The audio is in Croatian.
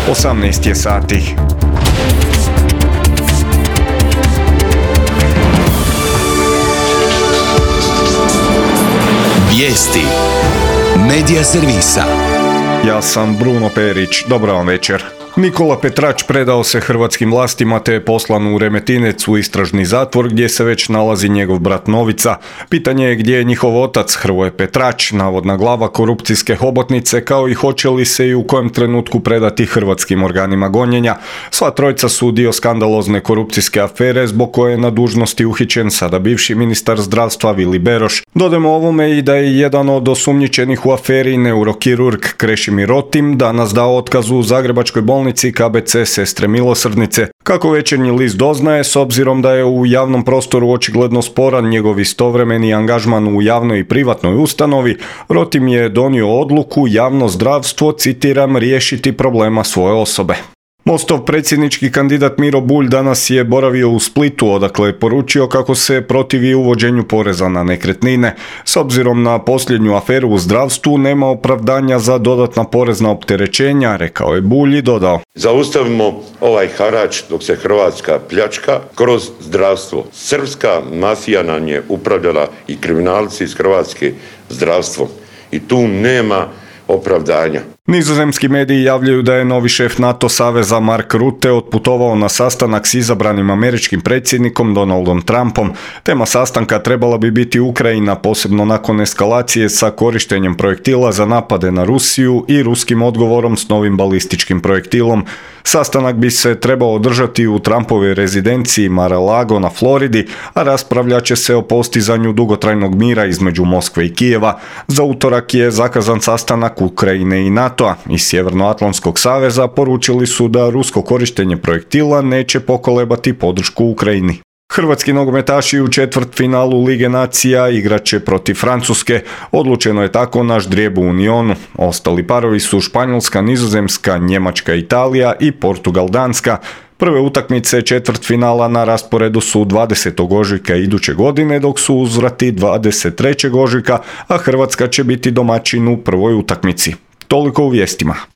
18 je sati. Vijesti Medija servisa. Ja sam Bruno Perić, dobro vam večer. Nikola Petrač predao se hrvatskim vlastima te je poslan u Remetinec u istražni zatvor gdje se već nalazi njegov brat Novica. Pitanje je gdje je njihov otac Hrvoje Petrač, navodna glava korupcijske hobotnice, kao i hoće li se i u kojem trenutku predati hrvatskim organima gonjenja. Sva trojica su dio skandalozne korupcijske afere zbog koje je na dužnosti uhićen sada bivši ministar zdravstva Vili Beroš. Dodajmo ovome i da je jedan od osumnjičenih u aferi neurokirurg Krešimir Rotim danas dao otkaz u Zagrebačkoj bolnici KBC Sestre Milosrdnice. Kako Večernji list doznaje, s obzirom da je u javnom prostoru očigledno sporan njegov istovremeni angažman u javnoj i privatnoj ustanovi, Rotim je donio odluku javno zdravstvo, citiram, riješiti problema svoje osobe. Mostov predsjednički kandidat Miro Bulj danas je boravio u Splitu, odakle je poručio kako se protivi uvođenju poreza na nekretnine. S obzirom na posljednju aferu u zdravstvu nema opravdanja za dodatna porezna opterećenja, rekao je Bulj i dodao: Zaustavimo ovaj harač dok se Hrvatska pljačka kroz zdravstvo. Srpska mafija nam je upravljala i kriminalci iz Hrvatske zdravstvom i tu nema opravdanja. Nizozemski mediji javljaju da je novi šef NATO saveza Mark Rutte otputovao na sastanak s izabranim američkim predsjednikom Donaldom Trumpom. Tema sastanka trebala bi biti Ukrajina, posebno nakon eskalacije sa korištenjem projektila za napade na Rusiju i ruskim odgovorom s novim balističkim projektilom. Sastanak bi se trebao održati u Trumpovoj rezidenciji Mar-a-Lago na Floridi, a raspravljat će se o postizanju dugotrajnog mira između Moskve i Kijeva. Za utorak je zakazan sastanak Ukrajine i NATO-a. Iz Sjevernoatlantskog saveza poručili su da rusko korištenje projektila neće pokolebati podršku Ukrajini. Hrvatski nogometaši u četvrtfinalu Lige nacija igraće protiv Francuske. Odlučeno je tako na ždrijebu u Unionu. Ostali parovi su Španjolska, Nizozemska, Njemačka, Italija i Portugal, Danska. Prve utakmice četvrtfinala na rasporedu su 20. ožujka iduće godine, dok su uzvrati 23. ožujka, a Hrvatska će biti domaćin u prvoj utakmici. Toliko u vijestima.